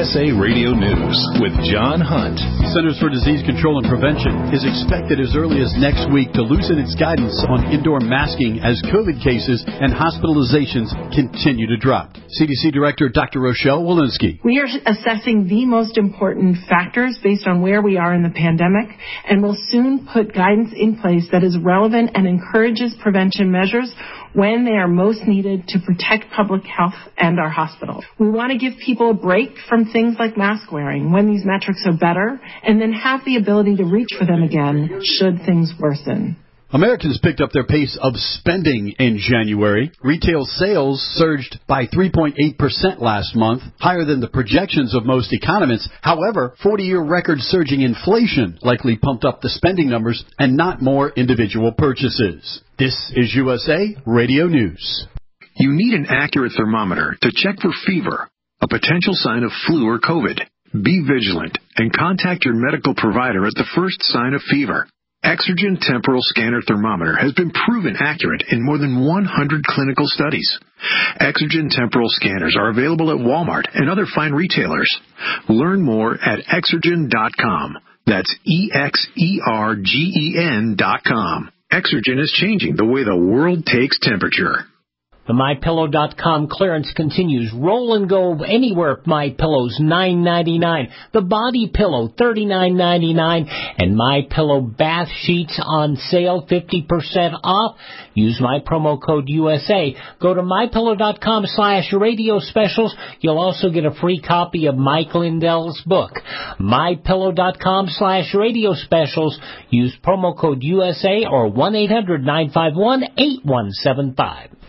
USA Radio News with John Hunt. Centers for Disease Control and Prevention is expected as early as next week to loosen its guidance on indoor masking as COVID cases and hospitalizations continue to drop. CDC Director Dr. Rochelle Walensky. We are assessing the most important factors based on where we are in the pandemic, and will soon put guidance in place that is relevant and encourages prevention measures when they are most needed to protect public health and our hospitals. We want to give people a break from things like mask wearing when these metrics are better, and then have the ability to reach for them again should things worsen. Americans picked up their pace of spending in January. Retail sales surged by 3.8% last month, higher than the projections of most economists. However, 40-year record-surging inflation likely pumped up the spending numbers and not more individual purchases. This is USA Radio News. You need an accurate thermometer to check for fever, a potential sign of flu or COVID. Be vigilant and contact your medical provider at the first sign of fever. Exergen Temporal Scanner Thermometer has been proven accurate in more than 100 clinical studies. Exergen Temporal Scanners are available at Walmart and other fine retailers. Learn more at Exergen.com. That's EXERGEN.com. Exergen is changing the way the world takes temperature. The MyPillow.com clearance continues. Roll and go anywhere. MyPillow's $9.99. The Body Pillow $39.99, and MyPillow bath sheets on sale 50% off. Use my promo code USA. Go to MyPillow.com/radio specials. You'll also get a free copy of Mike Lindell's book. MyPillow.com/radio specials. Use promo code USA or 1-800-951-8175.